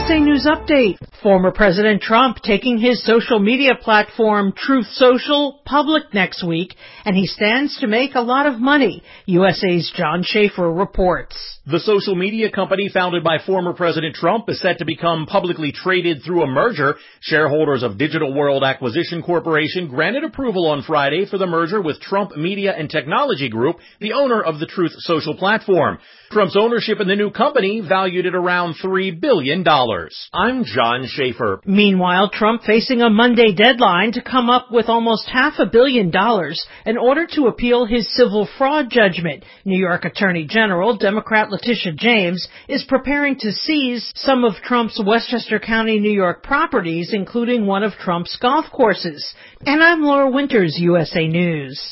USA News Update. Former President Trump taking his social media platform Truth Social public next week, and he stands to make a lot of money. USA's John Schaefer reports. The social media company founded by former President Trump is set to become publicly traded through a merger. Shareholders of Digital World Acquisition Corporation granted approval on Friday for the merger with Trump Media and Technology Group, the owner of the Truth Social platform. Trump's ownership in the new company valued at around $3 billion. I'm John Schaefer. Meanwhile, Trump facing a Monday deadline to come up with almost $500 million in order to appeal his civil fraud judgment. New York Attorney General, Democrat Letitia James, is preparing to seize some of Trump's Westchester County, New York properties, including one of Trump's golf courses. And I'm Laura Winters, USA News.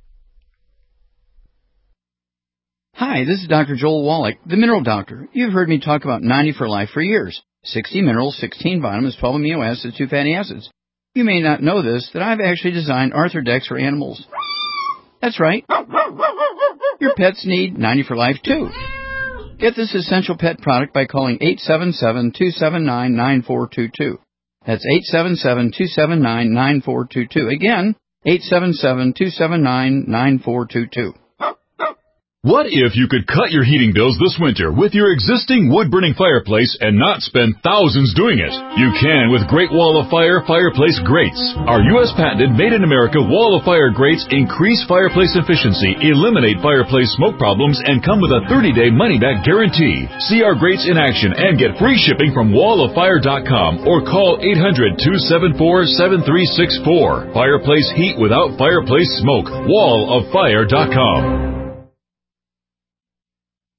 Hi, this is Dr. Joel Wallach, the Mineral Doctor. You've heard me talk about 90 for Life for years. 60 minerals, 16 vitamins, 12 amino acids, 2 fatty acids. You may not know this, that I've actually designed Arthrodex for animals. That's right. Your pets need 90 for Life too. Get this essential pet product by calling 877-279-9422. That's 877-279-9422. Again, 877-279-9422. What if you could cut your heating bills this winter with your existing wood-burning fireplace and not spend thousands doing it? You can with Great Wall of Fire fireplace grates. Our U.S. patented made-in-America Wall of Fire grates increase fireplace efficiency, eliminate fireplace smoke problems, and come with a 30-day money-back guarantee. See our grates in action and get free shipping from walloffire.com or call 800-274-7364. Fireplace heat without fireplace smoke. walloffire.com.